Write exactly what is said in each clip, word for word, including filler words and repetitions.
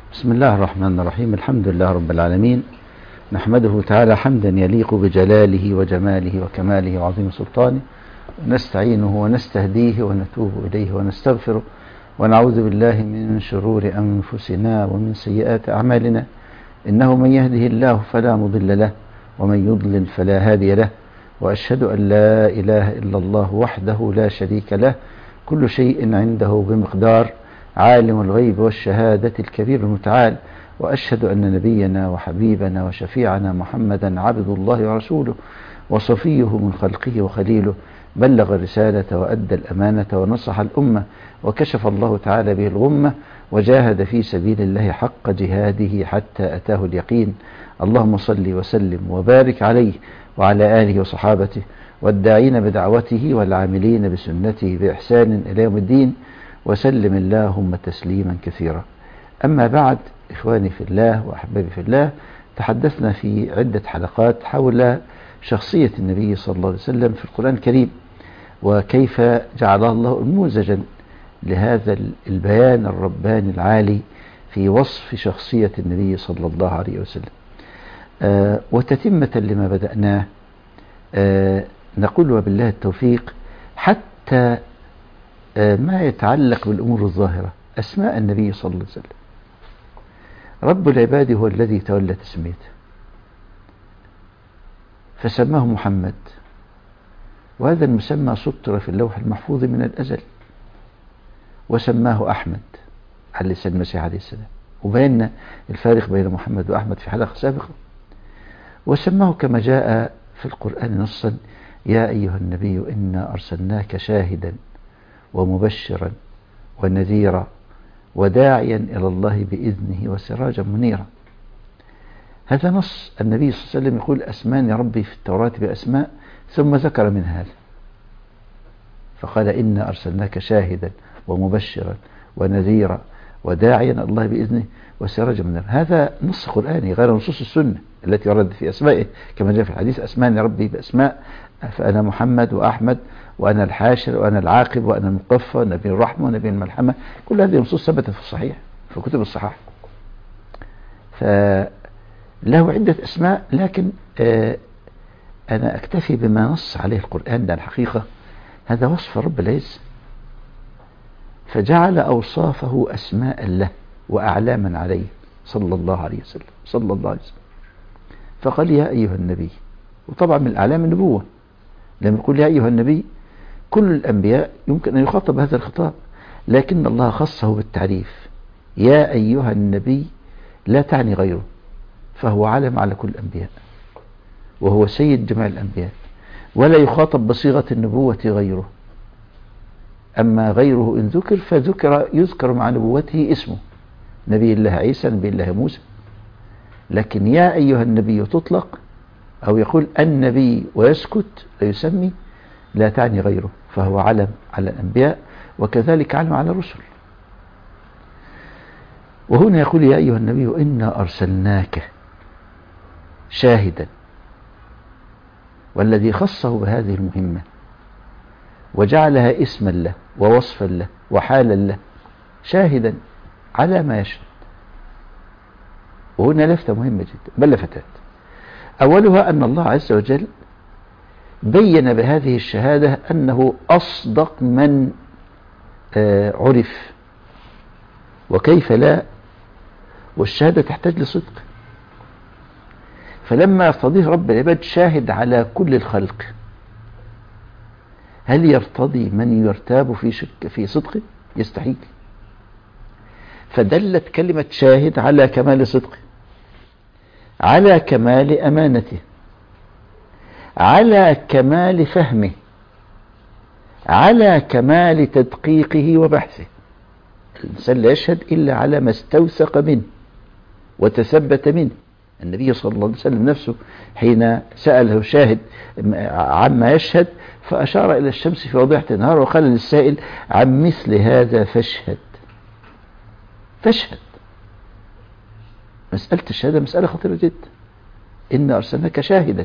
بسم الله الرحمن الرحيم. الحمد لله رب العالمين، نحمده تعالى حمدا يليق بجلاله وجماله وكماله وعظيم سلطانه، ونستعينه ونستهديه ونتوب إليه ونستغفره، ونعوذ بالله من شرور أنفسنا ومن سيئات أعمالنا، إنه من يهده الله فلا مضل له ومن يضلل فلا هادي له، وأشهد أن لا إله إلا الله وحده لا شريك له، كل شيء عنده بمقدار، عالم الغيب والشهادة الكبير المتعال، وأشهد أن نبينا وحبيبنا وشفيعنا محمدا عبد الله ورسوله وصفيه من خلقه وخليله، بلغ الرسالة وأدى الأمانة ونصح الأمة، وكشف الله تعالى به الغمة، وجاهد في سبيل الله حق جهاده حتى أتاه اليقين. اللهم صل وسلم وبارك عليه وعلى آله وصحابته والداعين بدعوته والعاملين بسنته بإحسان إلى يوم الدين، وسلم اللهم تسليما كثيرا. أما بعد، إخواني في الله وأحبابي في الله، تحدثنا في عدة حلقات حول شخصية النبي صلى الله عليه وسلم في القرآن الكريم، وكيف جعله الله نموذجا لهذا البيان الرباني العالي في وصف شخصية النبي صلى الله عليه وسلم. آه وتتمة لما بدأناه، آه نقول وبالله التوفيق، حتى آه ما يتعلق بالأمور الظاهرة، أسماء النبي صلى الله عليه وسلم. رب العباد هو الذي تولى تسميته، فسماه محمد، وهذا المسمى سطر في اللوح المحفوظ من الأزل، وسماه أحمد على لسان المسيح عليه السلام، وبينا الفارق بين محمد وأحمد في حلقة سابقة. وسماه كما جاء في القرآن نصا: يا أيها النبي إنا أرسلناك شاهدا ومبشرا ونذيرا وداعيا إلى الله بإذنه وسراجا منيرا. هذا نص النبي صلى الله عليه وسلم يقول: أسماني ربي في التوراة بأسماء، ثم ذكر من هذا فقال: إنا أرسلناك شاهدا ومبشرا ونذيرا وداعيا إلى الله بإذنه وسراجا منيرا. هذا نص قرآني غير نصوص السنة التي ورد في أسمائه، كما جاء في الحديث: أسماني ربي بأسماء، فأنا محمد وأحمد وأنا الحاشر وأنا العاقب وأنا المقفى ونبي الرحمة ونبي الملحمة. كل هذه النصوص ثبتت في الصحيح في كتب الصحاح. فله عدة أسماء، لكن آه أنا أكتفي بما نص عليه القرآن، ده الحقيقة هذا وصف رب العز، فجعل أوصافه أسماء له وأعلاما عليه صلى الله عليه وسلم صلى الله عليه وسلم. فقال: يا أيها النبي، وطبعا من الأعلام النبوة، لما يقول يا أيها النبي كل الأنبياء يمكن أن يخاطب هذا الخطاب، لكن الله خصه بالتعريف: يا أيها النبي لا تعني غيره، فهو علم على كل الأنبياء، وهو سيد جميع الأنبياء، ولا يخاطب بصيغة النبوة غيره. أما غيره إن ذكر فذكر يذكر مع نبوته اسمه، نبي الله عيسى، نبي الله موسى. لكن يا أيها النبي تطلق، أو يقول النبي ويسكت ويسمي، لا تعني غيره، فهو علم على الأنبياء، وكذلك علم على الرسل. وهنا يقول: يا أيها النبي إنا أرسلناك شاهدا، والذي خصه بهذه المهمة وجعلها اسما له ووصفا له وحالا له، شاهدا على ما يشهد. وهنا لفتة مهمة جدا، بل لفتات. أولها أن الله عز وجل بين بهذه الشهادة أنه أصدق من آه عرف، وكيف لا، والشهادة تحتاج لصدق. فلما يرتضيه رب العباد شاهد على كل الخلق، هل يرتضي من يرتاب في شك في صدقه؟ يستحيل. فدلت كلمة شاهد على كمال صدقه، على كمال أمانته، على كمال فهمه، على كمال تدقيقه وبحثه. الإنسان لا يشهد إلا على ما استوثق منه وتثبت منه. النبي صلى الله عليه وسلم نفسه حين سأله شاهد عما يشهد، فأشار إلى الشمس في وضيحة النهار وقال للسائل: عن مثل هذا فاشهد. فاشهد. مسألة الشهادة مسألة خطيرة جدا. إنا أرسلناك شاهدا.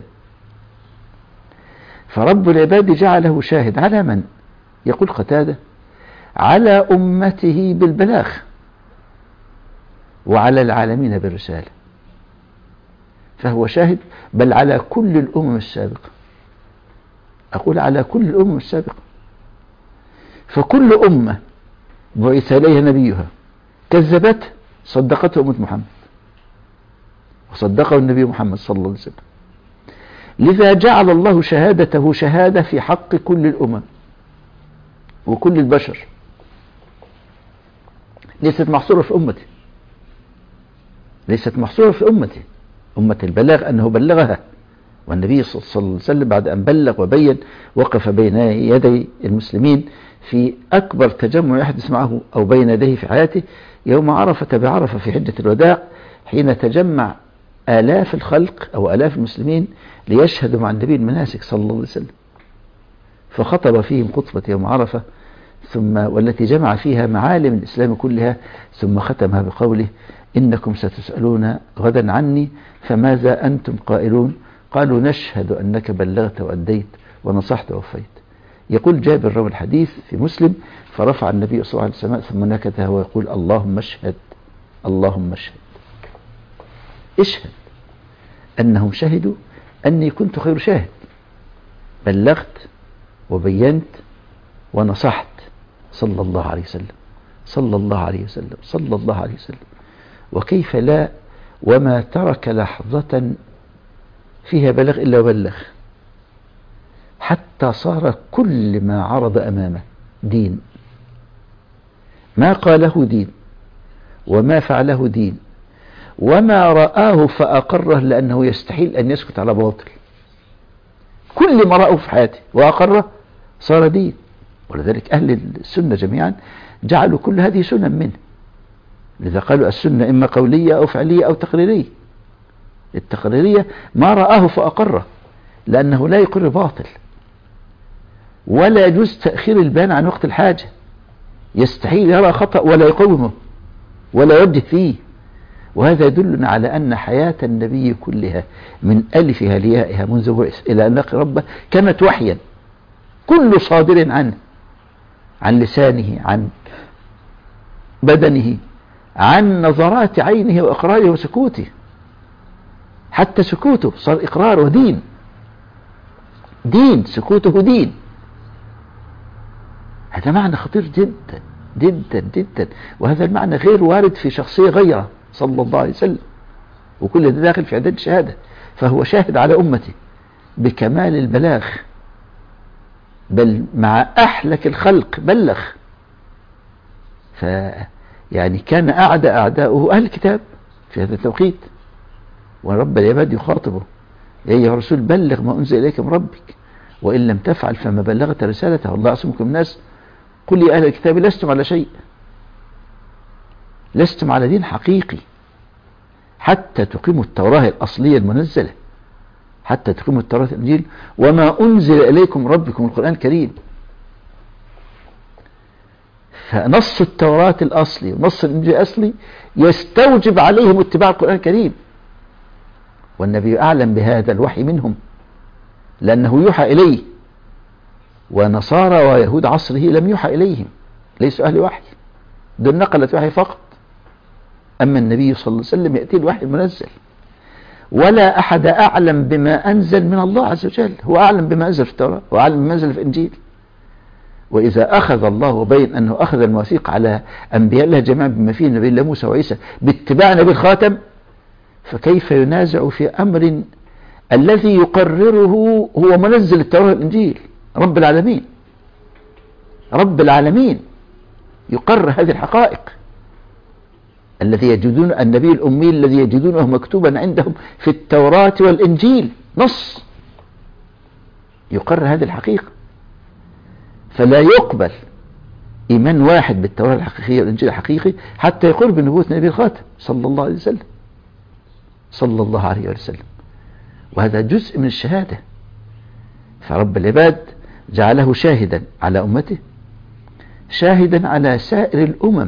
فرب العباد جعله شاهد على من؟ يقول قتادة: على أمته بالبلاغ، وعلى العالمين بالرسالة، فهو شاهد، بل على كل الأمم السابقة، أقول على كل الأمم السابقة. فكل أمة بعث إليها نبيها كذبته صدقته أمة محمد، وصدقه النبي محمد صلى الله عليه وسلم. لذا جعل الله شهادته شهادة في حق كل الأمم وكل البشر، ليست محصورة في أمته، ليست محصورة في أمته، أمة البلاغ أنه بلغها. والنبي صلى الله عليه وسلم بعد أن بلغ وبين وقف بين يدي المسلمين في أكبر تجمع يحدث معه أو بين يديه في حياته يوم عرفة بعرفة في حجة الوداع، حين تجمع آلاف الخلق أو آلاف المسلمين ليشهدوا مع النبي المناسك صلى الله عليه وسلم، فخطب فيهم خطبة يوم عرفة، ثم والتي جمع فيها معالم الإسلام كلها، ثم ختمها بقوله: إنكم ستسألون غدا عني فماذا أنتم قائلون؟ قالوا: نشهد أنك بلغت وأديت ونصحت ووفيت. يقول جابر راوي الحديث في مسلم: فرفع النبي صلى الله عليه وسلم ثم نكته ويقول: اللهم اشهد، اللهم اشهد، اشهد أنهم شهدوا أني كنت خير شاهد، بلغت وبينت ونصحت، صلى الله عليه وسلم، صلى الله عليه وسلم، صلى الله عليه وسلم. وكيف لا، وما ترك لحظة فيها بلغ إلا وبلغ، حتى صار كل ما عرض أمامه دين، ما قاله دين، وما فعله دين، وما رآه فأقره، لأنه يستحيل أن يسكت على باطل. كل ما رأه في حياته وأقره صار دين. ولذلك أهل السنة جميعا جعلوا كل هذه سنن منه، لذا قالوا السنة إما قولية أو فعلية أو تقريرية. التقريرية ما رآه فأقره، لأنه لا يقر باطل، ولا يجوز تأخير البيان عن وقت الحاجة، يستحيل يرى خطأ ولا يقومه ولا يوجه فيه. وهذا يدلنا على أن حياة النبي كلها من ألفها ليائها منذ بعث إلى أن لقي ربه كانت وحيا، كل صادر عنه، عن لسانه، عن بدنه، عن نظرات عينه وإقراره وسكوته. حتى سكوته صار إقرار ودين، دين، سكوته دين. هذا معنى خطير جدا جدا جدا، وهذا المعنى غير وارد في شخصية غيره صلى الله عليه وسلم، وكل ده داخل في عدد شهادة. فهو شاهد على أمته بكمال البلاغ، بل مع أحلك الخلق بلغ. فيعني كان أعدى أعداؤه أهل الكتاب في هذا التوقيت، ورب العباد يخاطبه: يا أيها الرسول بلغ ما أنزل إليك من ربك وإن لم تفعل فما بلغت رسالته والله يعصمكم من الناس. قل يا أهل الكتاب لستم على شيء، لستم على دين حقيقي حتى تقيموا التوراة الأصلية المنزلة، حتى تقيموا التوراة الإنجيل وما أنزل إليكم ربكم القرآن الكريم. فنص التوراة الأصلي ونص الإنجيل الأصلي يستوجب عليهم اتباع القرآن الكريم، والنبي أعلم بهذا الوحي منهم لأنه يوحى إليه، ونصارى ويهود عصره لم يوحى إليهم، ليسوا أهل وحي، دول نقلة وحي فقط. أما النبي صلى الله عليه وسلم يأتي الوحي المنزل، ولا أحد أعلم بما أنزل من الله عز وجل، هو أعلم بما أنزل في التوراة وأعلم بما أنزل في الإنجيل. وإذا أخذ الله وبين أنه أخذ المواثيق على أنبياء الله جميعا بما فيه نبي الله موسى وعيسى باتباع نبي الخاتم، فكيف ينازع في أمر الذي يقرره هو منزل التوراة والإنجيل؟ رب العالمين، رب العالمين يقرر هذه الحقائق، الذي يجدون النبي الأمي الذي يجدونه مكتوبا عندهم في التوراة والإنجيل نص يقرر هذه الحقيقة. فلا يقبل إيمان واحد بالتوراة الحقيقية والإنجيل الحقيقي حتى يقر بنبوة نبي الخاتم صلى الله عليه وسلم، صلى الله عليه وسلم. وهذا جزء من الشهادة. فرب العباد جعله شاهدا على أمته، شاهدا على سائر الأمم،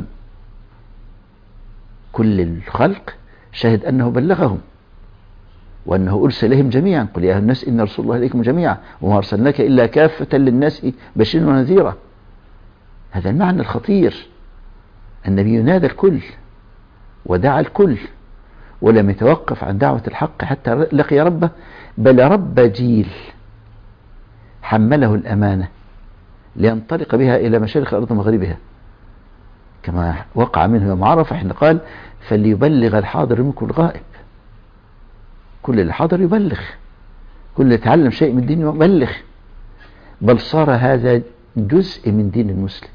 كل الخلق شهد أنه بلغهم وأنه أرسل إليهم جميعا. قل يا أيها الناس إن رسول الله إليكم جميعا وما أرسلناك إلا كافة للناس بشيرا ونذيرا. هذا المعنى الخطير. النبي ينادى الكل ودعا الكل ولم يتوقف عن دعوة الحق حتى لقي ربه، بل رب جيل حمله الأمانة لينطلق بها إلى مشارق الأرض ومغربها، كما وقع منه يوم عرفة حين قال فليبلغ الحاضر منكم الغائب. كل اللي حاضر يبلغ، كل اللي يتعلم شيء من الدين يبلغ، بل صار هذا جزء من دين المسلم.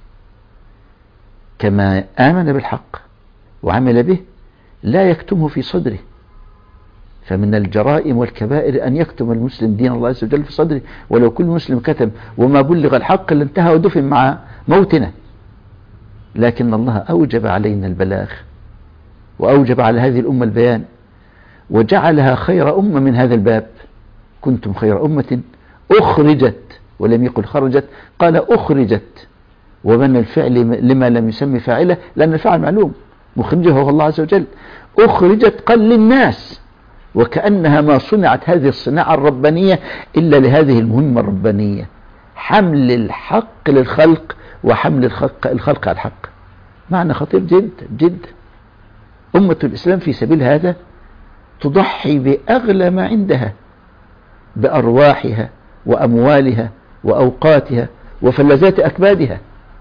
كما آمن بالحق وعمل به لا يكتمه في صدره، فمن الجرائم والكبائر أن يكتم المسلم دين الله عز وجل في صدره، ولو كل مسلم كتم وما بلغ الحق لانتهى ودفن مع موتنا. لكن الله أوجب علينا البلاغ، وأوجب على هذه الأمة البيان، وجعلها خير أمة من هذا الباب. كنتم خير أمة أخرجت، ولم يقل خرجت، قال أخرجت، ومن الفعل لما لم يسمي فاعله، لأن الفاعل معلوم، مخرجه هو الله عز وجل. أخرجت قال للناس، وكأنها ما صنعت هذه الصناعة الربانية إلا لهذه المهمة الربانية، حمل الحق للخلق وحمل الخلق, الخلق على الحق. معنى خطير جدا جدا. أمة الإسلام في سبيل هذا تضحي بأغلى ما عندها، بأرواحها وأموالها وأوقاتها وفلذات أكبادها.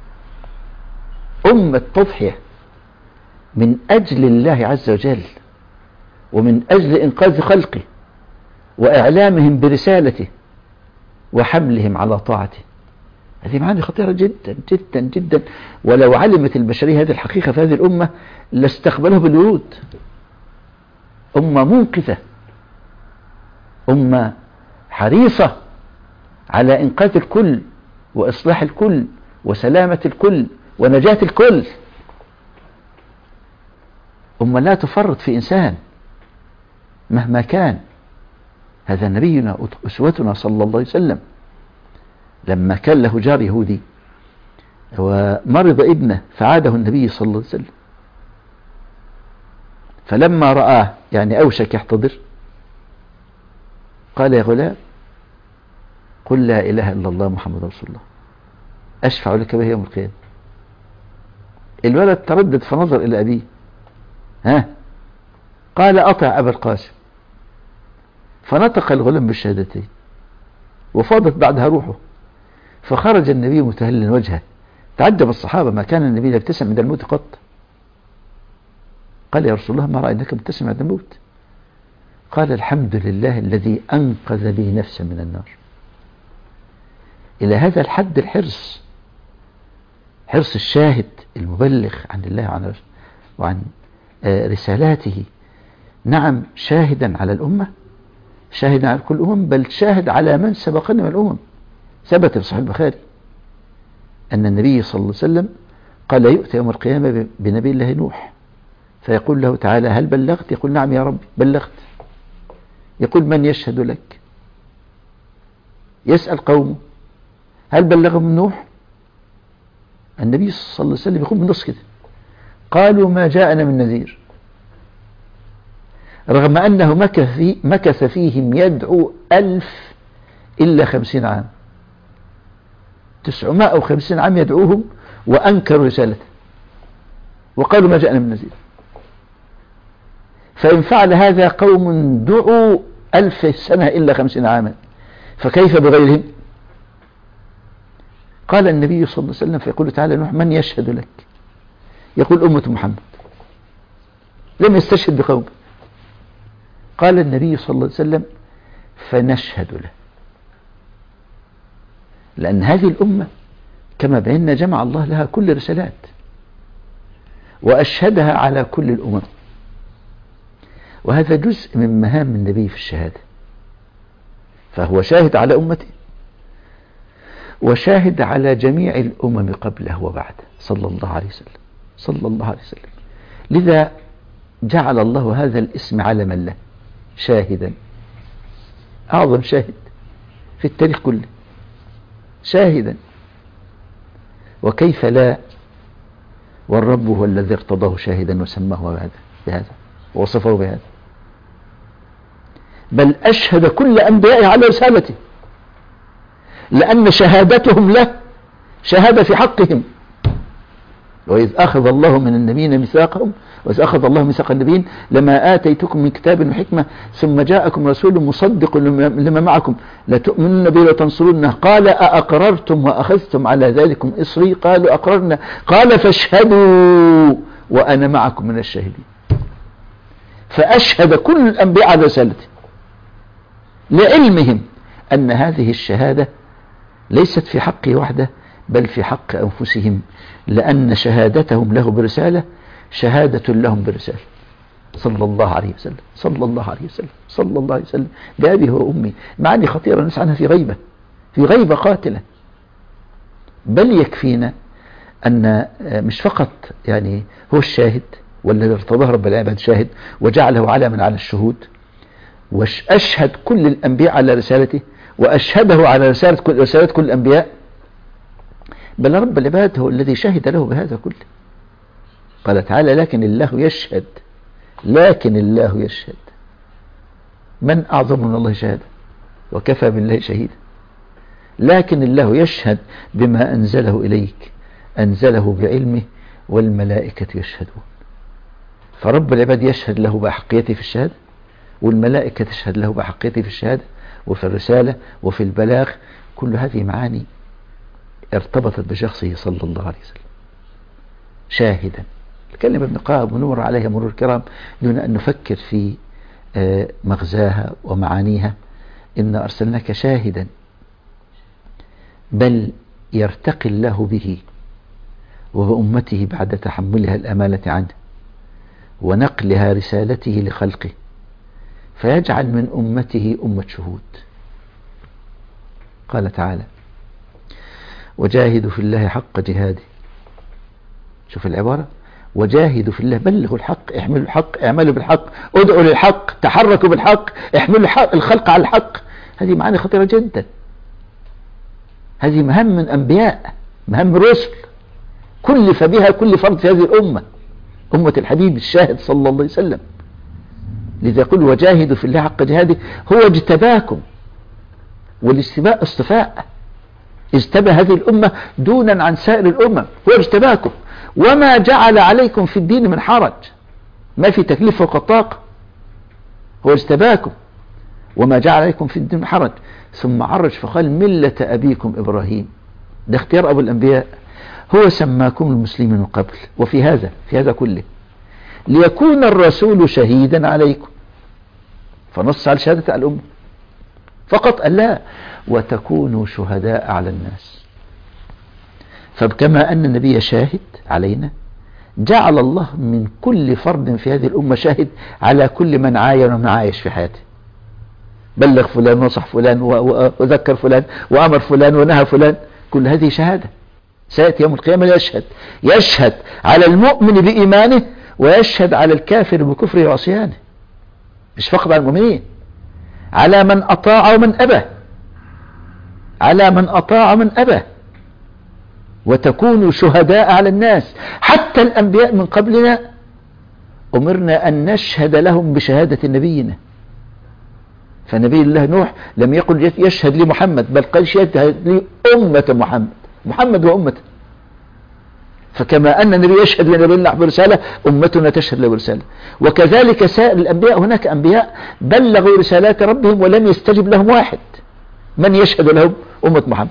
أمة تضحية من أجل الله عز وجل، ومن أجل إنقاذ خلقه وإعلامهم برسالته وحملهم على طاعته. هذه معاني خطيرة جدا جدا جدا، ولو علمت البشرية هذه الحقيقة في هذه الأمة لاستقبله بالورود. أمة منقذة، أمة حريصة على إنقاذ الكل وإصلاح الكل وسلامة الكل ونجاة الكل. أمة لا تفرط في إنسان مهما كان. هذا نبينا أسوتنا صلى الله عليه وسلم، لما كان له جار يهودي ومرض ابنه فعاده النبي صلى الله عليه وسلم، فلما رآه يعني أوشك يحتضر قال يا غلام قل لا إله إلا الله محمد رسول الله أشفع لك به يوم القيامة. الولد تردد فنظر إلى أبيه، ها قال أطع أبا القاسم، فنطق الغلام بالشهادتين وفاضت بعدها روحه، فخرج النبي متهللا وجهه. تعجب الصحابة، ما كان النبي يبتسم عند الموت قط. قال يا رسول الله ما رأيناك مبتسم عند الموت؟ قال الحمد لله الذي أنقذ لي نفسا من النار. إلى هذا الحد الحرص، حرص الشاهد المبلغ عن الله وعن رسالاته. نعم شاهدا على الأمة، شاهدا على كل الأمم، بل شاهد على من سبقنا من الأمم. ثبت في صحيح البخاري أن النبي صلى الله عليه وسلم قال يؤتى يوم القيامة بنبي الله نوح، فيقول له تعالى هل بلغت؟ يقول نعم يا رب بلغت. يقول من يشهد لك؟ يسأل قومه هل بلغهم من نوح؟ النبي صلى الله عليه وسلم يقول بالنص كده قالوا ما جاءنا من نذير، رغم أنه مكث, في مكث فيهم يدعو ألف إلا خمسين عام، تسعمائة وخمسين عام يدعوهم وأنكروا رسالته وقالوا ما جاءنا من نذير. فإن فعل هذا قوم دعوا ألف سنة إلا خمسين عاما، فكيف بغيرهم؟ قال النبي صلى الله عليه وسلم فيقول تعالى نوح من يشهد لك؟ يقول أمة محمد، لم يستشهد بقوم. قال النبي صلى الله عليه وسلم فنشهد له، لأن هذه الأمة كما بينا جمع الله لها كل رسالات وأشهدها على كل الأمم، وهذا جزء من مهام النبي في الشهادة. فهو شاهد على أمته وشاهد على جميع الأمم قبله وبعده صلى الله عليه وسلم صلى الله عليه وسلم. لذا جعل الله هذا الاسم علما له، شاهدا، أعظم شاهد في التاريخ كله، شاهدا. وكيف لا، والرب هو الذي ارتضاه شاهدا وسماه بهذا ووصفه بهذا، بل أشهد كل أنبيائه على رسالته، لأن شهادتهم له شهادة في حقهم، وإذ أخذ الله من النبيين ميثاقهم وإذ أخذ الله ميثاق النبيين لما آتيتكم من كتاب وحكمة ثم جاءكم رسول مصدق لما معكم لتؤمنون به وتنصرونه قال أأقررتم وأخذتم على ذلكم إصري قالوا أقررنا قال فاشهدوا وأنا معكم من الشاهدين. فأشهد كل الأنبياء على رسالته لعلمهم أن هذه الشهادة ليست في حقه وحده بل في حق أنفسهم، لأن شهادتهم له برسالة شهادة لهم برسالة. صلى الله عليه وسلم صلى الله عليه وسلم صلى الله عليه وسلم بأبي وأمي. معاني خطيرة نسعى عنها في غيبة في غيبة قاتلة. بل يكفينا أن مش فقط يعني هو الشاهد والذي ارتضاه رب العباد شاهد وجعله علما على الشهود، وأشهد كل الأنبياء على رسالته وأشهده على رسالة كل رسالة كل الأنبياء، بل رب العباد هو الذي شهد له بهذا كله. قال تعالى لكن الله يشهد لكن الله يشهد. من أعظم من الله شهادة وكفى بالله شهيدا. لكن الله يشهد بما أنزله إليك أنزله بعلمه والملائكة يشهدون. فرب العباد يشهد له بأحقيته في الشهادة والملائكة تشهد له بأحقيته في الشهادة وفي الرسالة وفي البلاغ. كل هذه معاني ارتبطت بشخصه صلى الله عليه وسلم شاهدا. تكلم ابن قاب ونمر عليها مرور الكرام دون أن نفكر في مغزاها ومعانيها. إن أرسلناك شاهدا بل يرتقي الله به وبأمته بعد تحملها الأمانة عنه ونقلها رسالته لخلقه فيجعل من أمته أمة شهود. قال تعالى وجاهدوا في الله حق جهاده. شوف العبارة وجاهدوا في الله بلغوا الحق احملوا الحق اعملوا بالحق ادعوا للحق تحركوا بالحق احملوا الحق الخلق على الحق. هذه معاني خطيرة جدا. هذه مهام من أنبياء مهام رسل كلف بها كل فرد في هذه الأمة أمة الحبيب الشاهد صلى الله عليه وسلم. لذا يقول وجاهدوا في الله حق جهاده. هو اجتباكم والاجتباء اصطفاء اجتبى هذه الأمة دونا عن سائر الأمم. هو اجتباكم وما جعل عليكم في الدين من حرج. ما في تكليف فوق الطاقة. هو اجتباكم وما جعل عليكم في الدين من حرج ثم عرج فقال ملة أبيكم إبراهيم. ده اختيار أبو الأنبياء. هو سماكم المسلمين من قبل وفي هذا في هذا كله ليكون الرسول شهيدا عليكم. فنص على شهادة الأمة فقط ألا وتكونوا شهداء على الناس. فكما أن النبي شاهد علينا جعل الله من كل فرد في هذه الأمة شاهد على كل من عاين ومن عايش في حياته. بلغ فلان ونصح فلان وذكر فلان وأمر فلان ونهى فلان. كل هذه شهادة. سيأتي يوم القيامة يشهد يشهد على المؤمن بإيمانه ويشهد على الكافر بكفره وعصيانه. مش فقط على المؤمنين على من أطاع ومن أبى على من أطاع ومن أبى. وتكونوا شهداء على الناس. حتى الأنبياء من قبلنا أمرنا أن نشهد لهم بشهادة نبينا. فنبي الله نوح لم يقل يشهد لي محمد بل قال يشهد لي أمة محمد محمد وأمته. فكما أن النبي يشهد لنبي الله برسالة أمتنا تشهد له برسالة. وكذلك سائر الأنبياء هناك أنبياء بلغوا رسالات ربهم ولم يستجب لهم واحد. من يشهد لهم أمة محمد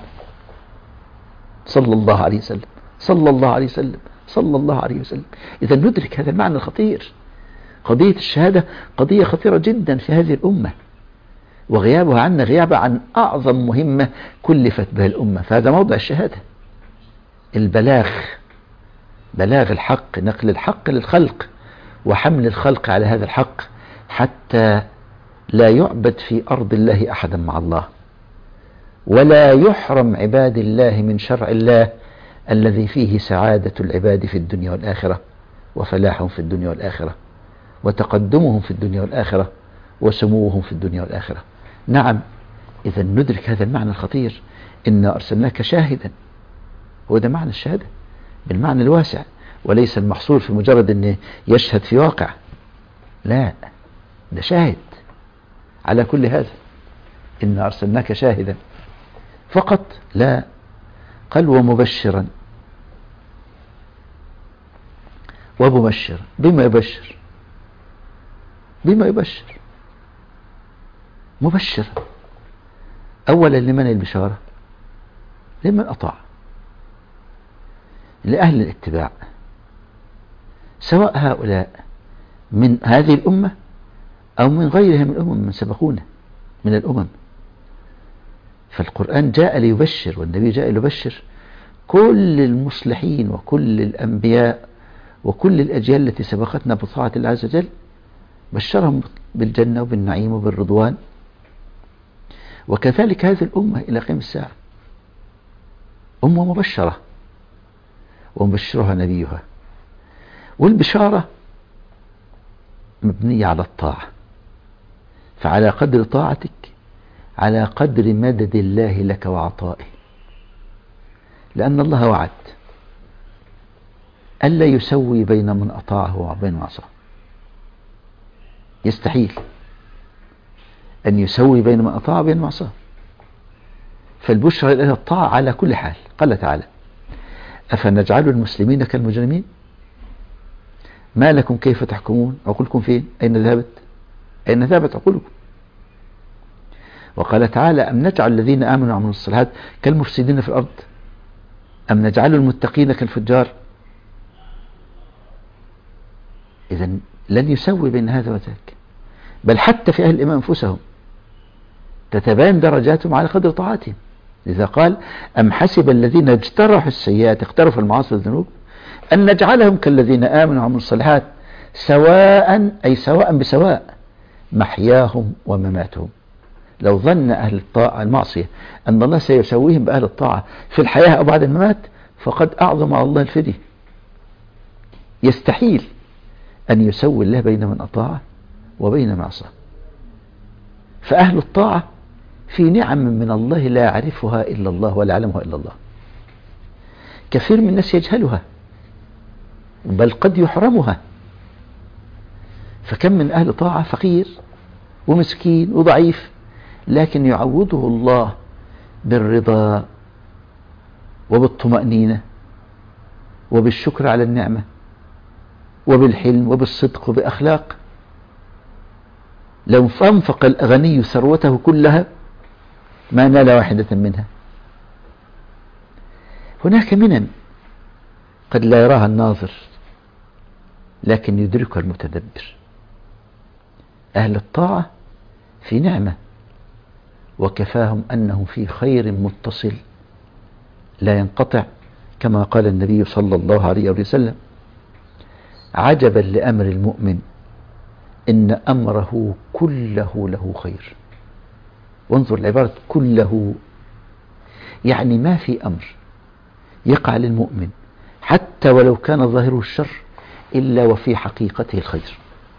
صلى الله عليه وسلم صلى الله عليه وسلم صلى الله عليه وسلم. إذا ندرك هذا المعنى الخطير. قضية الشهادة قضية خطيرة جدا في هذه الأمة وغيابها عنا غياب عن أعظم مهمة كلفت بها الأمة. فهذا موضع الشهادة البلاغ بلاغ الحق نقل الحق للخلق وحمل الخلق على هذا الحق حتى لا يعبد في أرض الله أحدا مع الله ولا يحرم عباد الله من شرع الله الذي فيه سعادة العباد في الدنيا والآخرة وفلاحهم في الدنيا والآخرة وتقدمهم في الدنيا والآخرة وسموهم في الدنيا والآخرة. نعم. إذا ندرك هذا المعنى الخطير. إنا أرسلناك شاهدا. هو ده معنى الشهادة بالمعنى الواسع وليس المحصور في مجرد أنه يشهد في واقع. لا ده شاهد على كل هذا. إنا أرسلناك شاهدا فقط لا قال ومبشرا ومبشر. بما يبشر؟ بما يبشر مبشر. أولا لمن البشارة؟ لمن أطاع، لأهل الاتباع، سواء هؤلاء من هذه الأمة أو من غيرها من الأمم من سبقونا من الأمم. فالقرآن جاء ليبشر، والنبي جاء ليبشر كل المصلحين وكل الأنبياء وكل الأجيال التي سبقتنا بطاعة الله عز وجل، بشرهم بالجنة وبالنعيم وبالرضوان. وكذلك هذه الأمة إلى قيام الساعة أمة مبشرة ومبشرها نبيها. والبشارة مبنية على الطاعة، فعلى قدر طاعتك على قدر مدد الله لك وعطائه، لأن الله وعد ألا يسوي بين من أطاعه وبين من عصاه. يستحيل أن يسوي بين من أطاعه وبين من عصاه. فالبشرى إلى الطاعة على كل حال. قال تعالى: أفنجعل المسلمين كالمجرمين؟ ما لكم كيف تحكمون؟ عقولكم فين؟ أين ذهبت؟ أين ذهبت عقولكم؟ وقال تعالى: أم نجعل الذين آمنوا وعملوا الصالحات كالمفسدين في الأرض أم نجعل المتقين كالفجار؟ إذن لن يسوي بين هذا وذاك، بل حتى في أهل الإيمان أنفسهم تتباين درجاتهم على قدر طاعتهم. لذا قال: أم حسب الذين اجترحوا السيئات اقترفوا المعاصي والذنوب أن نجعلهم كالذين آمنوا وعملوا الصالحات سواء، أي سواء بسواء، محياهم ومماتهم. لو ظن أهل الطاعة المعصية أن الله سيسويهم بأهل الطاعة في الحياة أو بعد الممات فقد أعظم على الله الفدية. يستحيل أن يسوي الله بين من أطاعه وبين من عصاه. فأهل الطاعة في نعم من الله لا يعرفها إلا الله ولا يعلمها إلا الله. كثير من الناس يجهلها بل قد يحرمها. فكم من أهل طاعة فقير ومسكين وضعيف، لكن يعوضه الله بالرضا وبالطمأنينة وبالشكر على النعمة وبالحلم وبالصدق وبأخلاق. لو أنفق الغني ثروته كلها ما نال واحدة منها. هناك منن قد لا يراها الناظر لكن يدركها المتدبر. أهل الطاعة في نعمة، وكفاهم أنهم في خير متصل لا ينقطع، كما قال النبي صلى الله عليه وسلم: عجبا لأمر المؤمن إن أمره كله له خير. وانظر العبارة كله، يعني ما في أمر يقع للمؤمن حتى ولو كان ظاهره الشر إلا وفي حقيقته الخير.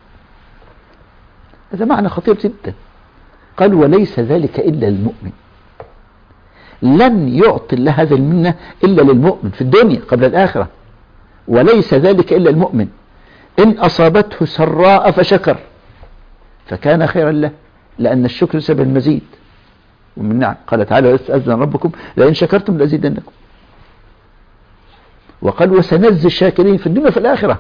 هذا معنى خطير جدا. قال: وليس ذلك إلا للمؤمن. لن يعطي الله هذا المنة إلا للمؤمن في الدنيا قبل الآخرة. وليس ذلك إلا المؤمن. إن أصابته سراء فشكر فكان خيرا له، لأن الشكر سبب المزيد ومن نعم. قال تعالى: ويستأذن ربكم لئن شكرتم لأزيدنكم. وقال: وسنجزي الشاكرين في الدنيا وفي الآخرة.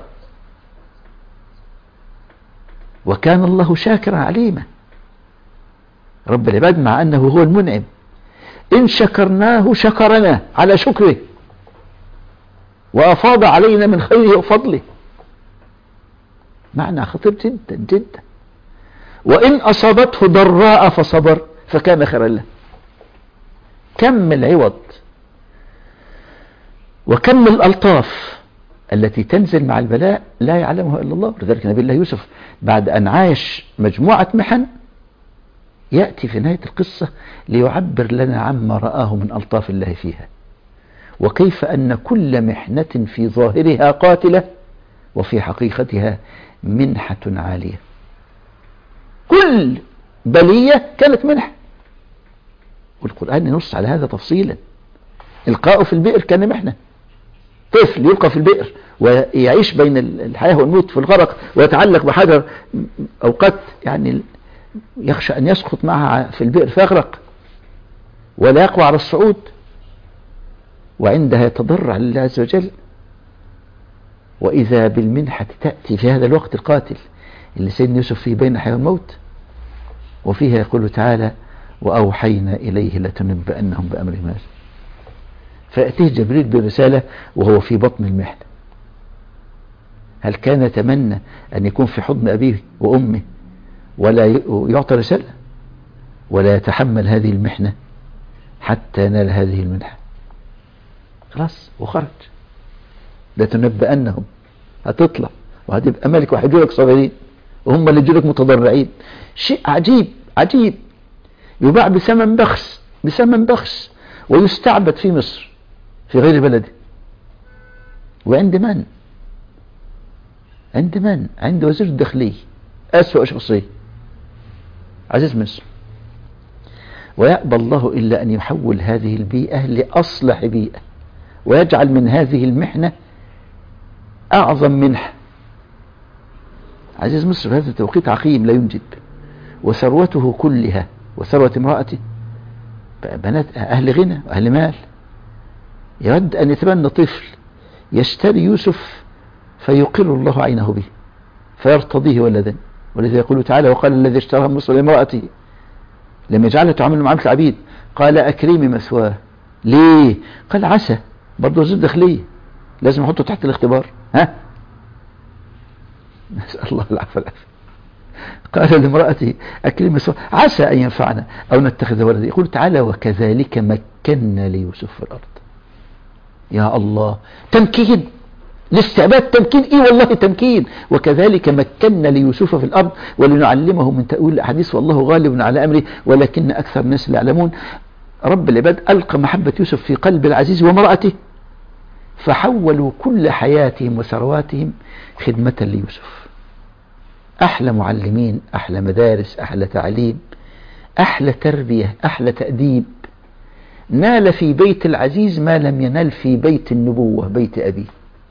وكان الله شاكرا عليما. رب العباد مع أنه هو المنعم إن شكرناه شكرنا على شكره وأفاض علينا من خيره وفضله. معنى خطير جدا جدا. وإن أصابته ضراء فصبر فكان خيرا له. كم العوض وكم الألطاف التي تنزل مع البلاء لا يعلمها إلا الله. لذلك نبي الله يوسف بعد أن عاش مجموعة محن يأتي في نهاية القصة ليعبر لنا عما رآه من ألطاف الله فيها، وكيف أن كل محنة في ظاهرها قاتلة وفي حقيقتها منحة عالية. كل بلية كانت منحة، والقرآن ينص على هذا تفصيلا. إلقاؤه في البئر كان محنة. طفل يلقى في البئر ويعيش بين الحياة والموت في الغرق ويتعلق بحجر أوقات يعني يخشى أن يسقط معها في البئر فيغرق ولا يقوى على الصعود، وعندها يتضرع لله عز وجل وإذا بالمنحة تأتي في هذا الوقت القاتل اللي سيدنا يوسف فيه بين الحياة والموت، وفيها يقول تعالى وأوحينا إليه لتنبأنهم بأمرهم هذا. فيأتيه جبريل برسالة وهو في بطن المحنة. هل كان يتمنى أن يكون في حضن أبيه وأمه ولا يعطى رسالة ولا يتحمل هذه المحنة حتى نال هذه المنحة؟ خلاص وخرج. لتنبأنهم، هتطلع وهتبقى ملك وهيجولك صغيرين وهم اللي يجولك متضرعين. شيء عجيب عجيب، يباع بثمن بخس بثمن بخس ويستعبد في مصر في غير بلده. وعند من؟ عند من؟ عند وزير الداخلية، أسوأ شخصية، عزيز مصر. ويأبى الله إلا أن يحول هذه البيئة لأصلح بيئة، ويجعل من هذه المحنة أعظم منحة. عزيز مصر في هذا التوقيت عقيم لا ينجب، وثروته كلها وثروة امرأته بنات أهل غنى وأهل مال. يود أن يتبنى طفل يشتري يوسف فيقر الله عينه به فيرتضيه ولدا. ولذا يقول تعالى وقال الذي اشتراه مصر لامرأته لم يجعلها تعامل معاملة العبيد قال أكرمي مثواه. ليه؟ قال عسى، برضه وزير داخلية لازم يحطه تحت الاختبار. ها، نسأل الله العفو والعافية. قال لامرأته أكرمي مثواه عسى أن ينفعنا أو نتخذ ولدا. يقول تعالى وكذلك مكنا ليوسف في الأرض. يا الله، تمكين، الاستعباد تمكين، ايه والله تمكين. وكذلك مكنا ليوسف في الارض ولنعلمه من تأويل الاحاديث والله غالب على امره ولكن اكثر الناس لا يعلمون. رب العباد القى محبة يوسف في قلب العزيز وامرأته فحولوا كل حياتهم وثرواتهم خدمة ليوسف. احلى معلمين، احلى مدارس، احلى تعليم، احلى تربية، احلى تأديب. نال في بيت العزيز ما لم ينال في بيت النبوة بيت أبيه،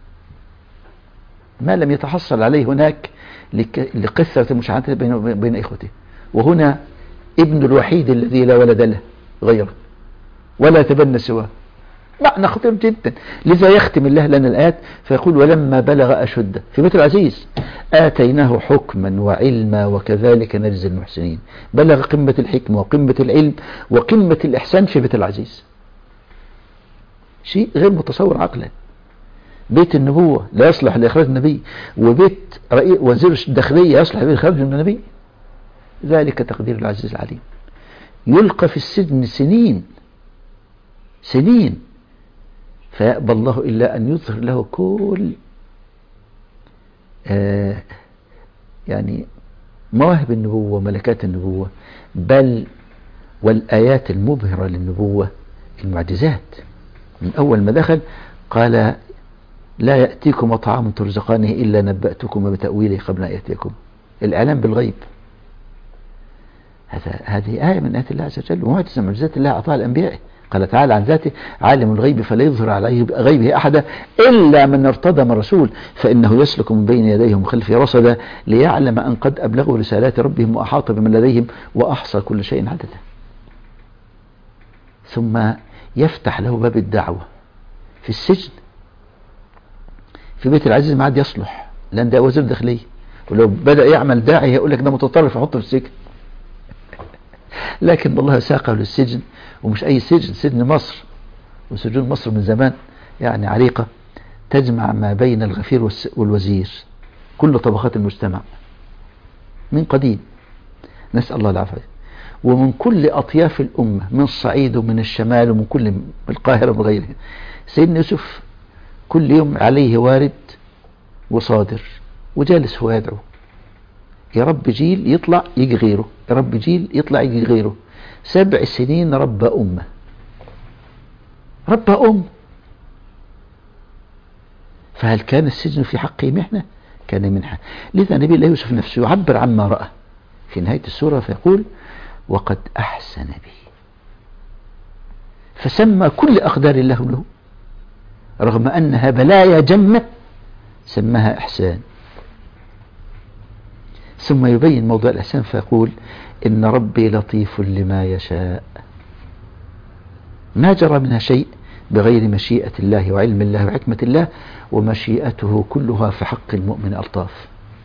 ما لم يتحصل عليه هناك لكثرة المشاحنات بين, بين إخوته. وهنا ابن الوحيد الذي لا ولد له غيره ولا تبنى سواه، معنى خطير جدا. لذا يختم الله لنا الآيات فيقول ولما بلغ أشده في بيت العزيز آتيناه حكما وعلما وكذلك نجزي المحسنين. بلغ قمة الحكمة وقمة العلم وقمة الإحسان في بيت العزيز، شيء غير متصور عقلا. بيت النبوة لا يصلح لإخراج النبي، وبيت وزير الداخلية يصلح لإخراج النبي. ذلك تقدير العزيز العليم. يلقى في السجن سنين سنين فيأبى الله إلا أن يظهر له كل آه يعني مواهب النبوة وملكات النبوة، بل والآيات المبهرة للنبوة، المعجزات. من أول ما دخل قال لا يأتيكم طعام ترزقانه إلا نبأتكم بتأويله قبل أن يأتيكم. الإعلام بالغيب، هذا هذه آية من آيات الله عز وجل ومعجزة من معجزات الله أعطاها الأنبياء. قال تعالى عن ذاته عالم الغيب فلا يظهر عليه غيبه أحدا إلا من ارتضى من رسول فإنه يسلك من بين يديه ومن خلفه رصدا ليعلم أن قد أبلغوا رسالات ربهم وأحاط بمن لديهم وأحصى كل شيء عددا. ثم يفتح له باب الدعوة في السجن. في بيت العزيز ما عاد يصلح لأن ده وزير داخلية، ولو بدأ يعمل داعي يقول لك ده متطرف يحطه في السجن. لكن الله ساقه للسجن، ومش أي سجن، سجن مصر. وسجون مصر من زمان يعني عريقة تجمع ما بين الغفير والوزير، كل طبقات المجتمع من قديم، نسأل الله العافية. ومن كل أطياف الأمة، من الصعيد ومن الشمال ومن كل من القاهرة ومن غيرها. سيدنا يوسف كل يوم عليه وارد وصادر وجالس هو يدعو يا رب جيل يطلع يجي غيره، يا رب جيل يطلع يجي غيره. سبع سنين ربى أمة، ربى أم. فهل كان السجن في حقه محنة؟ كان منحة. لذا نبي الله يوسف نفسه يعبر عما رأى في نهاية السورة فيقول وقد أحسن بي، فسمى كل أقدار الله له رغم أنها بلايا جمة سماها إحسان. ثم يبين موضوع الإحسان فيقول إن ربي لطيف لما يشاء، ما جرى منها شيء بغير مشيئة الله وعلم الله وحكمة الله، ومشيئته كلها في حق المؤمن ألطاف.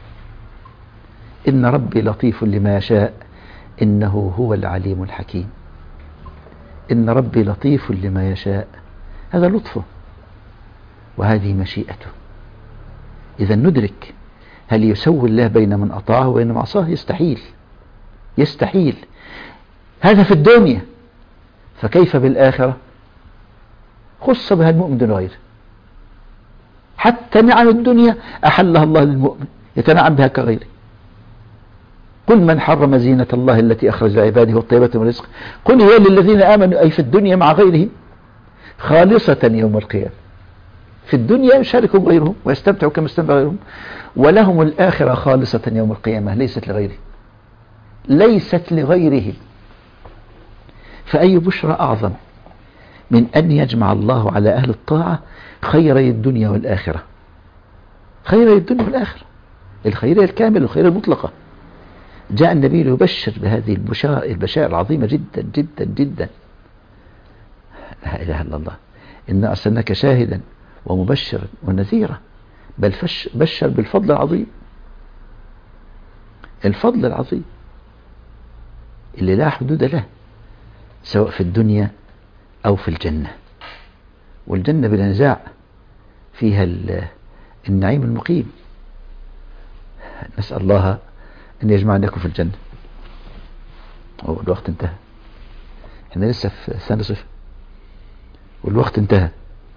إن ربي لطيف لما يشاء إنه هو العليم الحكيم. إن ربي لطيف لما يشاء، هذا لطفه وهذه مشيئته. إذا ندرك هل يسوي الله بين من أطاعه وبين من عصاه؟ يستحيل، يستحيل. هذا في الدنيا، فكيف بالآخرة؟ خص بها المؤمن دون غيره. حتى نعم الدنيا أحلها الله للمؤمن يتنعم بها كغيره. قل من حرم زينة الله التي أخرج لعباده والطيبة من الرزق قل هي للذين آمنوا، أي في الدنيا مع غيرهم، خالصة يوم القيامة. في الدنيا يشاركهم غيرهم ويستمتعوا كما استمتع غيرهم، ولهم الآخرة خالصة يوم القيامة، ليست لغيرهم، ليست لغيرهم. فأي بشرى أعظم من أن يجمع الله على أهل الطاعة خيري الدنيا والآخرة، خيري الدنيا والآخرة، الخيرية الكاملة والخيرية المطلقة. جاء النبي ليبشر بهذه البشارة البشائر العظيمة جدا جدا جدا. لا إله إلا الله. إن أرسلناك شاهدا ومبشرا ونذيرا، بل بشر بالفضل العظيم، الفضل العظيم اللي لا حدود له، سواء في الدنيا أو في الجنة. والجنة بلا نزاع فيها النعيم المقيم. نسأل الله أن يجمعنا لكم في الجنة. أو الوقت انتهى، احنا لسه في ثاني صفر والوقت انتهى.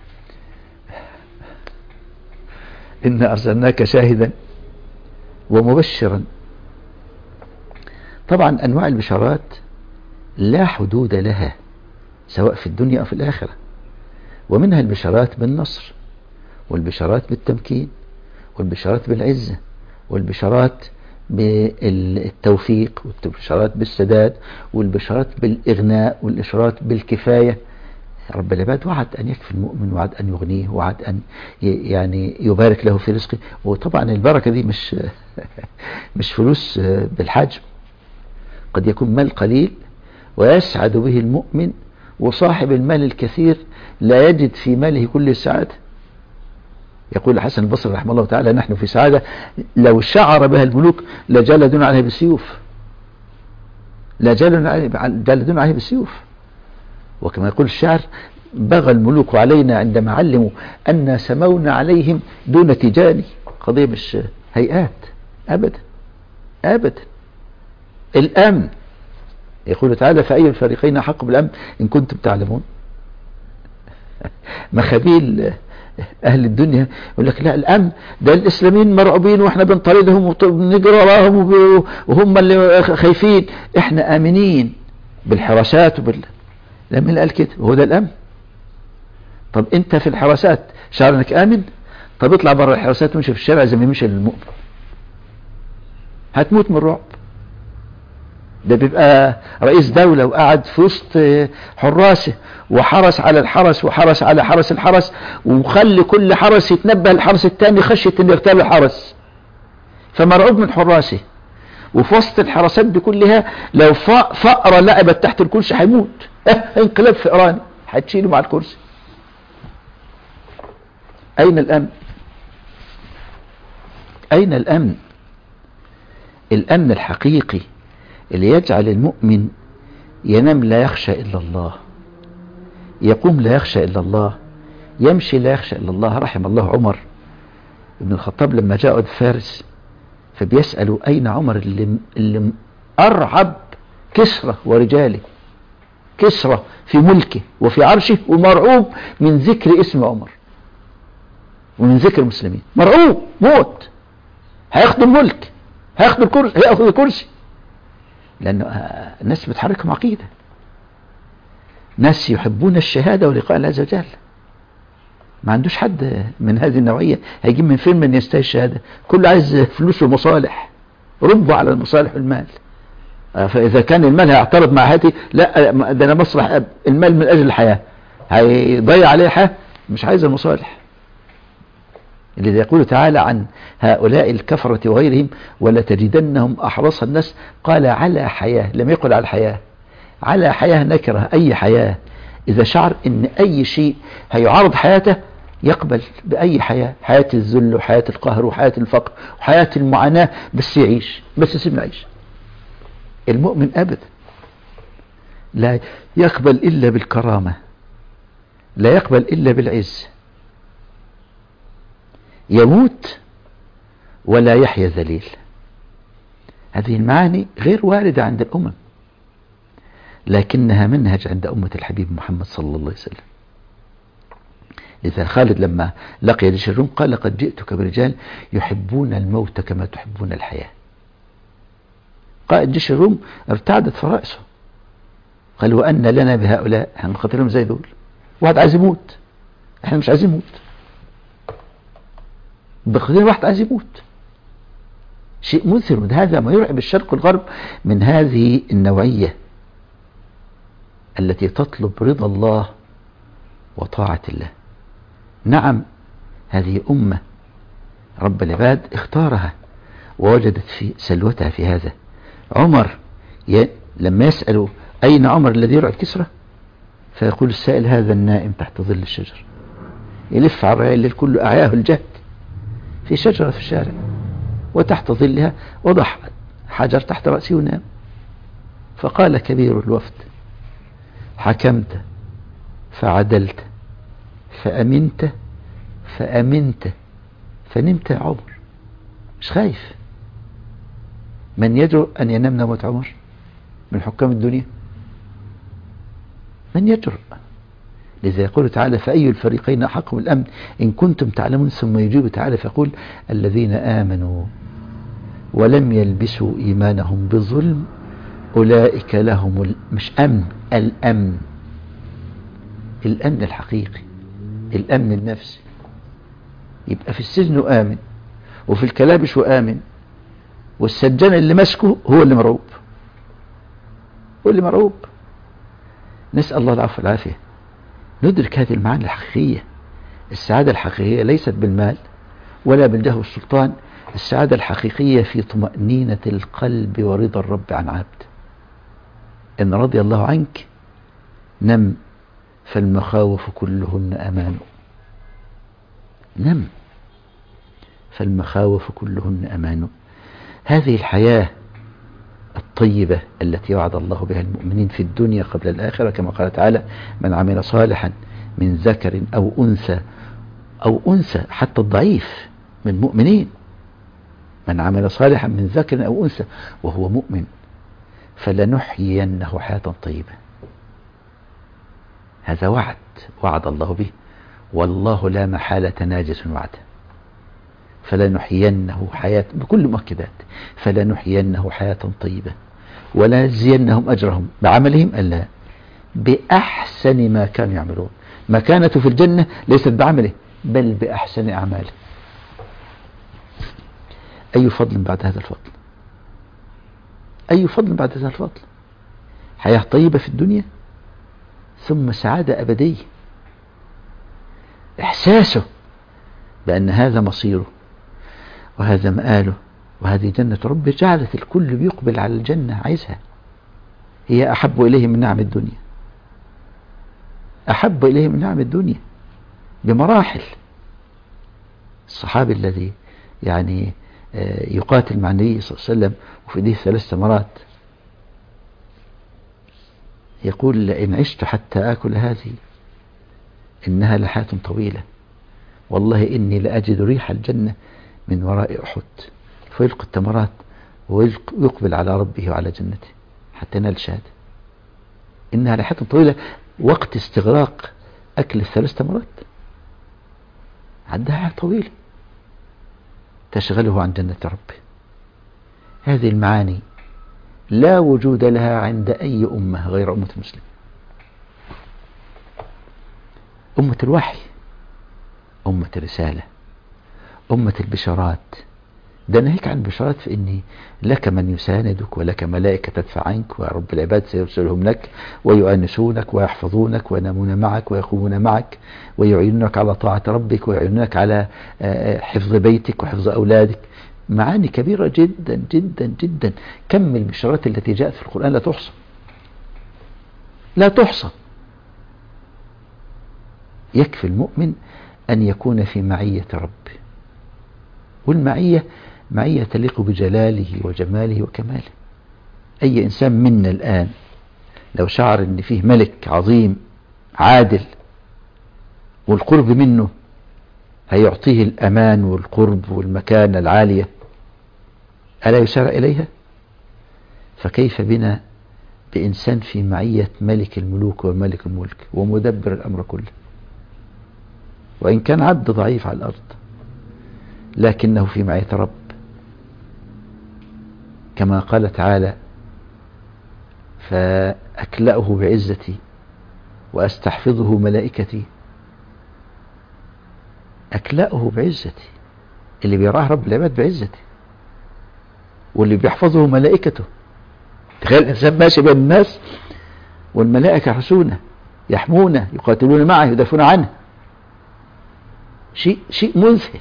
إن أرسلناك شاهدا ومبشرا. طبعا أنواع البشارات لا حدود لها، سواء في الدنيا أو في الآخرة. ومنها البشارات بالنصر، والبشارات بالتمكين، والبشارات بالعزة، والبشارات بالتوفيق، والبشارات بالسداد، والبشارات بالإغناء، والبشارات بالكفاية. رب العباد وعد أن يكفي المؤمن، وعد أن يغنيه، وعد أن يعني يبارك له في رزقه. وطبعا البركة دي مش مش فلوس بالحجم، قد يكون مال قليل ويسعد به المؤمن، وصاحب المال الكثير لا يجد في ماله كل السعادة. يقول الحسن البصري رحمه الله تعالى: نحن في سعادة لو شعر بها الملوك لجلدون عليها بالسيوف، لجلدون عليها بالسيوف. وكما يقول الشاعر: بغى الملوك علينا عندما علموا أن سمونا عليهم دون تجاني. قضية مش هيئات أبدا أبدا. الأمن، يقول تعالى: فأي الفريقين حق بالأمن إن كنتم تعلمون. مخابيل أهل الدنيا يقول لك: لا، الأمن ده الإسلاميين مرعوبين وإحنا بنطاردهم ونجري وراهم وهم اللي خايفين، إحنا آمنين بالحراسات وبال. لا، مين قال كده؟ وهو ده الأمن؟ طب أنت في الحراسات شعر إنك آمن؟ طب اطلع بره الحراسات وامشي في الشارع زي ما يمشي للمؤمن، هتموت من الرعب. ده بيبقى رئيس دولة وقعد في وسط حراسه وحرس على الحرس وحرس على حرس الحرس، وخلي كل حرس يتنبه الحرس الثاني خشية ان يغتاب الحرس، فمرعوب من حراسه. وفي وسط الحراسات دي كلها لو فأرة لعبت تحت الكرسي هيموت. اه انقلاب فئراني هتشيله مع الكرسي. أين الأمن؟ أين الأمن؟ الأمن الحقيقي اللي يجعل المؤمن ينام لا يخشى إلا الله، يقوم لا يخشى إلا الله، يمشي لا يخشى إلا الله. رحم الله عمر بن الخطاب لما جاء فارس فبيسألوا: أين عمر اللي, اللي أرعب كسرى ورجاله، كسرى في ملكه وفي عرشه ومرعوب من ذكر اسم عمر ومن ذكر المسلمين، مرعوب موت، هياخد الملك، هياخد الكرسي، هياخد الكرسي. لأن الناس بتحركهم عقيدة، ناس يحبون الشهادة ولقاء الله عز وجل. ما عندوش حد من هذه النوعية هيجيب من فين من يستاهل الشهادة، كله عايز فلوس ومصالح، ربوا على المصالح والمال. فإذا كان المال هيعترض مع هاتي، لا ده أنا مصلح المال من أجل الحياة، هيضيع عليه حياة، مش عايز المصالح. اللي يقول تعالى عن هؤلاء الكفرة وغيرهم: ولا تجدنهم أحرص الناس، قال على حياة، لم يقل على الحياة. على حياة نكرة، أي حياة؟ إذا شعر إن أي شيء هيعارض حياته يقبل بأي حياة، حياة الذل وحياة القهر وحياة الفقر وحياة المعاناة، بس يعيش، بس يسيبنا نعيش. المؤمن أبدا لا يقبل إلا بالكرامة، لا يقبل إلا بالعز، يموت ولا يحيا ذليل. هذه المعاني غير واردة عند الأمم، لكنها منهج عند أمة الحبيب محمد صلى الله عليه وسلم. إذا خالد لما لقي جيش الروم قال قد جئتك برجال يحبون الموت كما تحبون الحياة. قائد جيش الروم ارتعدت فرائسه، قال وأن لنا بهؤلاء، هنقتلهم زي دول، واحد عايز يموت، احنا مش عايزين يموت، بقدر واحد عايز يموت. شيء مثير، هذا ما يرعب الشرق والغرب من هذه النوعية التي تطلب رضا الله وطاعة الله. نعم هذه أمة رب العباد اختارها ووجدت في سلوتها في هذا. عمر ي... لما يسألوا أين عمر الذي يرعى كسرى، فيقول السائل هذا النائم تحت ظل الشجر، يلف على الرعيل الليل كله أعياه الجهد في شجرة في الشارع وتحت ظلها وضع حجر تحت رأسه ونام. فقال كبير الوفد حكمت فعدلت فأمنت فأمنت فنمت يا عمر، مش خايف. من يجرؤ أن ينام نومة عمر من حكام الدنيا؟ من يجرؤ؟ لذا يقول تعالى فأي الفريقين أحق بالأمن إن كنتم تعلمون. ثم يجيب تعالى فيقول الذين آمنوا ولم يلبسوا إيمانهم بظلم أولئك لهم ال... مش أمن، الأمن، الأمن الحقيقي، الأمن النفسي. يبقى في السجن آمن، وفي الكلابش آمن، والسجان اللي مسكه هو اللي مرعوب، هو اللي مرعوب. نسأل الله العفو والعافية. ندرك هذه المعاني الحقيقية. السعادة الحقيقية ليست بالمال ولا بالجاه والسلطان، السعادة الحقيقية في طمأنينة القلب ورضا الرب عن عبد. إن رضي الله عنك نم فالمخاوف كلهن أمان، نم فالمخاوف كلهن أمان. هذه الحياة الطيبة التي وعد الله بها المؤمنين في الدنيا قبل الآخرة، كما قال تعالى من عمل صالحا من ذكر أو أنثى، أو أنثى حتى الضعيف من المؤمنين، من عمل صالحا من ذكر أو أنثى وهو مؤمن فلنحيينه حياة طيبة. هذا وعد وعد الله به، والله لا محالة ناجز وعده. فلنحيينه حياة بكل مؤكدات، فلنحيينه حياة طيبة ولنجزينهم أجرهم بعملهم ألا بأحسن ما كانوا يعملون. مكانته في الجنة ليست بعمله بل بأحسن أعماله. أي فضل بعد هذا الفضل، أي فضل بعد هذا الفضل. حياة طيبة في الدنيا ثم سعادة أبدية. إحساسه بأن هذا مصيره وهذا مآله وهذه جنة ربه جعلت الكل بيقبل على الجنة، عايزها، هي أحب إليه من نعم الدنيا، أحب إليه من نعم الدنيا بمراحل. الصحابي الذي يعني يقاتل مع النبي صلى الله عليه وسلم وفي يديه ثلاث ثمرات يقول لئن عشت حتى آكل هذه إنها لحياة طويلة، والله إني لأجد ريح الجنة من وراء أحد. فيلقي التمرات ويقبل على ربه وعلى جنته حتى ينال الشهادة. إنها لحياة طويلة وقت استغراق أكل الثلاث تمرات عندها حياة طويلة تشغله عن جنة ربه. هذه المعاني لا وجود لها عند أي أمة غير أمة المسلمين. أمة الوحي، أمة الرسالة، أمة البشارات. ده ناهيك عن بشارات في إني لك من يساندك ولك ملائكة تدفع عنك ورب العباد سيرسلهم لك ويؤنسونك ويحفظونك وينامون معك ويقومون معك ويعينونك على طاعة ربك ويعينونك على حفظ بيتك وحفظ أولادك. معاني كبيرة جدا جدا جدا. كم البشارات التي جاءت في القرآن لا تحصى، لا تحصى. يكفي المؤمن أن يكون في معية ربه، والمعية معية تليق بجلاله وجماله وكماله. أي إنسان منا الآن لو شعر أن فيه ملك عظيم عادل والقرب منه هيعطيه الأمان والقرب والمكانة العالية، ألا يسارع إليها؟ فكيف بنا بإنسان في معية ملك الملوك وملك الملك ومدبر الأمر كله، وإن كان عبد ضعيف على الأرض لكنه في معية رب، كما قال تعالى: فأكلأه بعزتي وأستحفظه ملائكتي. أكلأه بعزتي، اللي بيراه رب العباد بعزتي، واللي بيحفظه ملائكته. تخيل الإنسان ماشي بين الناس والملائكة يحرسونه يحمونه يقاتلون معه يدافعون عنه، شيء شيء مذهل.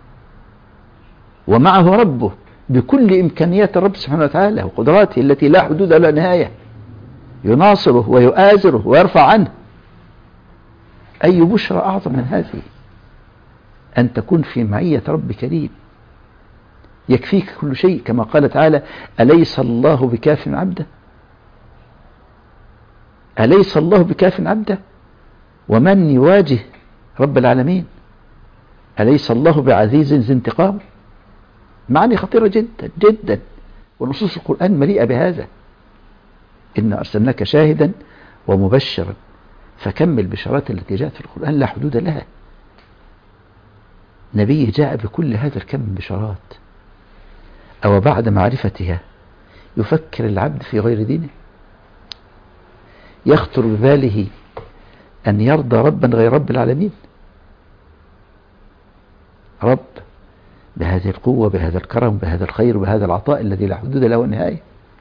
ومعه ربه بكل إمكانيات الرب سبحانه وتعالى وقدراته التي لا حدود ولا نهاية، يناصره ويؤازره ويرفع عنه. أي بشرى أعظم من هذه، أن تكون في معية رب كريم يكفيك كل شيء، كما قال تعالى: أليس الله بكاف عبده؟ أليس الله بكاف عبده؟ ومن يواجه رب العالمين؟ أليس الله بعزيز ذي انتقام؟ معاني خطيرة جدا جدا، ونصوص القرآن مليئة بهذا. إن أرسلناك شاهدا ومبشرا، فكم البشارات التي جاءت في القرآن لا حدود لها. نبي جاء بكل هذا الكم من بشارات، أو بعد معرفتها يفكر العبد في غير دينه؟ يخطر بباله أن يرضى ربا غير رب العالمين؟ رب بهذه القوة بهذا الكرم بهذا الخير بهذا العطاء الذي لا حدود له ونهاية.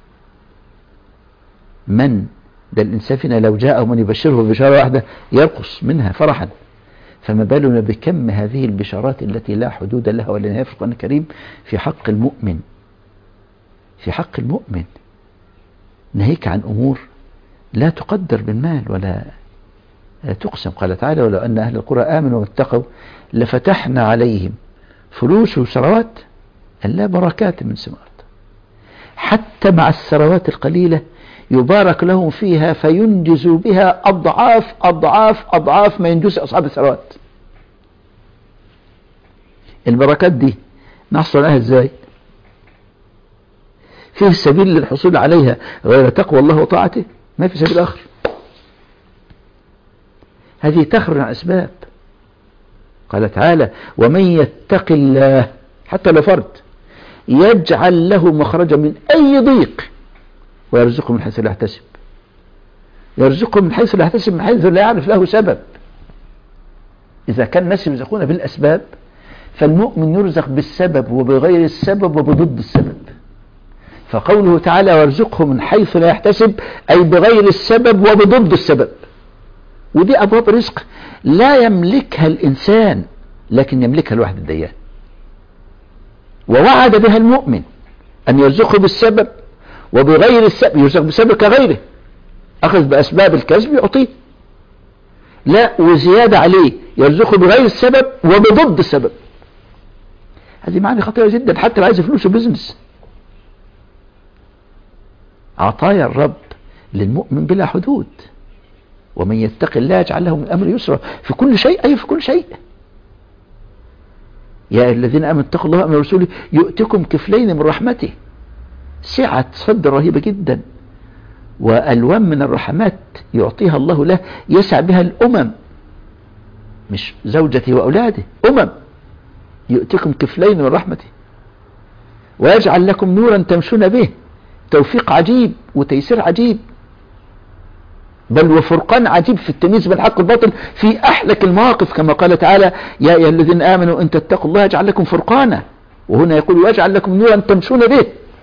من ده الإنسان فينا لو جاءه من يبشره ببشارة واحدة يرقص منها فرحا، فما بالنا بكم هذه البشارات التي لا حدود لها ولا نهاية في القرآن الكريم في حق المؤمن. في حق المؤمن ناهيك عن أمور لا تقدر بالمال ولا تقسم. قال تعالى: ولو أن أهل القرى آمنوا واتقوا لفتحنا عليهم فلوس وثروات لا بركات من ثمار. حتى مع الثروات القليلة يبارك لهم فيها فينجزوا بها أضعاف أضعاف أضعاف ما ينجز أصحاب الثروات. البركات دي نحصل عليها ازاي؟ فيه سبيل للحصول عليها غير تقوى الله وطاعته؟ ما في سبيل آخر. هذه تخرج عن أسباب. قال تعالى: ومن يتق الله حتى لو فرد يجعل له مخرجا من أي ضيق ويرزقه من حيث لا يحتسب. يرزقه من حيث لا يحتسب، من حيث لا يعرف له سبب. إذا كان الناس يرزقون بالأسباب، فالمؤمن يرزق بالسبب وبغير السبب وبضد السبب. فقوله تعالى: ويرزقه من حيث لا يحتسب، أي بغير السبب وبضد السبب. ودي أبواب رزق لا يملكها الإنسان، لكن يملكها الواحد الديان. ووعد بها المؤمن أن يرزقه بالسبب وبغير السبب، يرزق بالسبب كغيره، أخذ بأسباب الكسب يعطيه، لا وزيادة عليه يرزقه بغير السبب وبضد السبب. هذه معنى خطيرة جدا، حتى لو عايز فلوس وبزنس. عطايا الرب للمؤمن بلا حدود. ومن يتق الله يجعل له من الأمر يسرا في كل شيء، أي في كل شيء. يا الذين آمنوا اتقوا الله وآمنوا برسوله يؤتكم كفلين من رحمته. سعة صدر رهيبة جدا، وألوان من الرحمات يعطيها الله له يسع بها الأمم، مش زوجته وأولاده، أمم. يؤتكم كفلين من رحمته ويجعل لكم نورا تمشون به. توفيق عجيب وتيسير عجيب، بل وفرقان عجيب في التمييز بين الحق والباطل في أحلك المواقف، كما قال تعالى: يا أيها الذين آمنوا إن تتقوا الله يجعل لكم فرقانا. وهنا يقول: ويجعل لكم نورا تمشون به.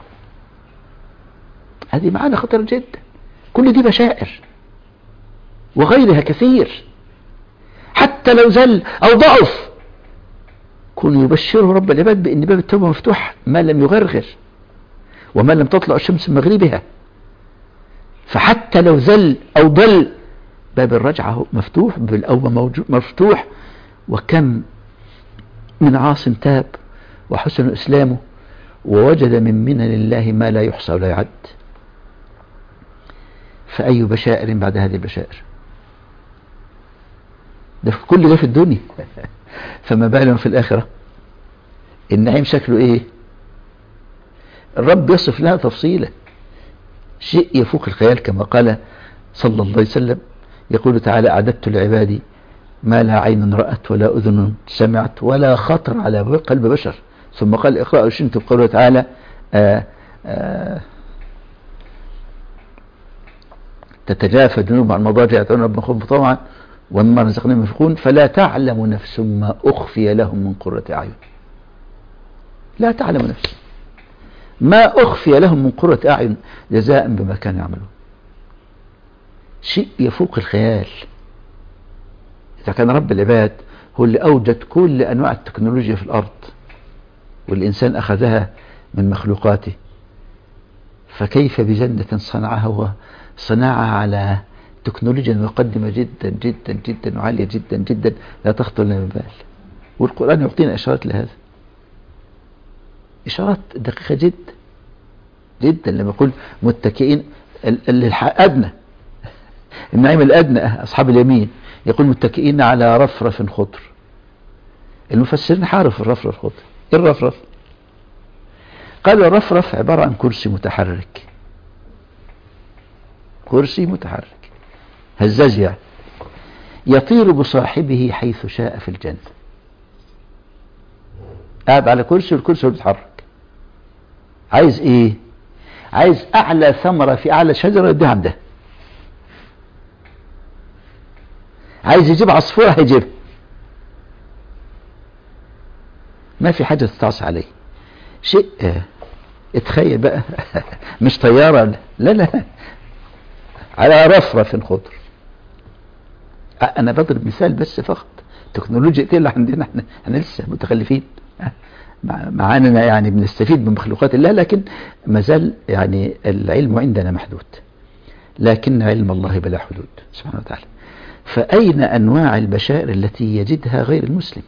هذه معاني خطيرة جدا. كل دي بشائر وغيرها كثير. حتى لو زل أو ضعف كن يبشره رب العباد بأن باب التوبة مفتوح ما لم يغرغر وما لم تطلع الشمس من مغربها. فحتى لو زل أو ضل باب الرجعة مفتوح، بالأوبة موجود مفتوح. وكم من عاص تاب وحسن إسلامه ووجد من منن الله ما لا يحصى ولا يعد. فأي بشائر بعد هذه البشائر؟ ده في كل ده في الدنيا فما بالهم في الآخرة؟ النعيم شكله إيه؟ الرب يصف لها تفصيلا شيء يفوق الخيال، كما قال صلى الله عليه وسلم، يقول تعالى: أعددت لعبادي ما لا عين رأت ولا أذن سمعت ولا خطر على قلب بشر. ثم قال: اقرأوا شنت بقوله تعالى: آآ آآ تتجافى جنوب عن المضاجع يدعون ربهم خوفا طمعا ومما رزقناهم ينفقون فلا تعلم نفس ما أخفي لهم من قرة أعين. لا تعلم نفس ما أخفي لهم من قرة أعين جزاء بما كانوا يعملون. شيء يفوق الخيال. إذا كان رب العباد هو اللي أوجد كل أنواع التكنولوجيا في الأرض والإنسان أخذها من مخلوقاته، فكيف بجنة صنعها وصنعها على تكنولوجيا متقدمة جدا جدا جدا وعالية جدا جدا لا تخطر لنا ببال. والقرآن يعطينا إشارات لهذا، إشارات دقيقة جدا جدا. لما يقول متكئين الأدنى، النعيم الأدنى أصحاب اليمين، يقول متكئين على رفرف خضر. المفسرين حارف الرفرف الخضر. إيه الرفرف؟ قال الرفرف عبارة عن كرسي متحرك، كرسي متحرك هزاز يعني، يطير بصاحبه حيث شاء في الجنة. قاعد على كرسي والكرسي بيتحرك. عايز ايه؟ عايز اعلى ثمرة في اعلى شجرة يديها عندها. عايز يجيب عصفورة هيجيبها، ما في حاجة تتعصى عليه. شيء اه اتخيل بقى مش طيارة، لا لا، على رفرف خضر. انا بضرب مثال بس فقط. تكنولوجيا ايه اللي عندنا احنا؟ احنا لسه متخلفين معانا يعني، بنستفيد من مخلوقات الله، لكن ما زال يعني العلم عندنا محدود، لكن علم الله بلا حدود سبحانه وتعالى. فأين أنواع البشائر التي يجدها غير المسلم؟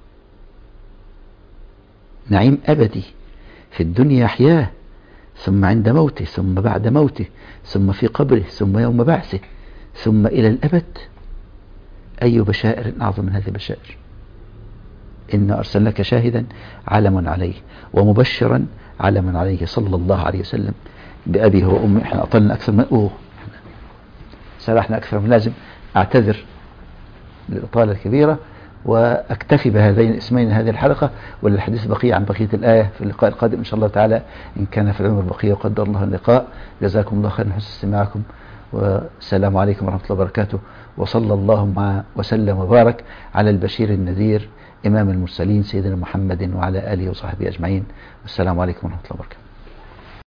نعيم أبدي في الدنيا يحياه، ثم عند موته، ثم بعد موته، ثم في قبره، ثم يوم بعثه، ثم إلى الأبد. أي بشائر أعظم من هذه البشائر؟ إن أرسلناك شاهدا علما عليه ومبشرا علما عليه صلى الله عليه وسلم بأبيه وأمه. احنا أطلنا أكثر من أوه سرحنا أكثر من لازم. أعتذر للإطالة الكبيرة وأكتفي بهذين الاسمين هذه الحلقة، وللحديث بقية عن بقية الآية في اللقاء القادم إن شاء الله تعالى، إن كان في العمر بقية وقدر الله اللقاء. جزاكم الله خيرا حسن استماعكم، والسلام عليكم ورحمة الله وبركاته، وصلى الله وسلم وبارك على البشير النذير إمام المرسلين سيدنا محمد وعلى آله وصحبه أجمعين. والسلام عليكم ورحمة الله وبركاته.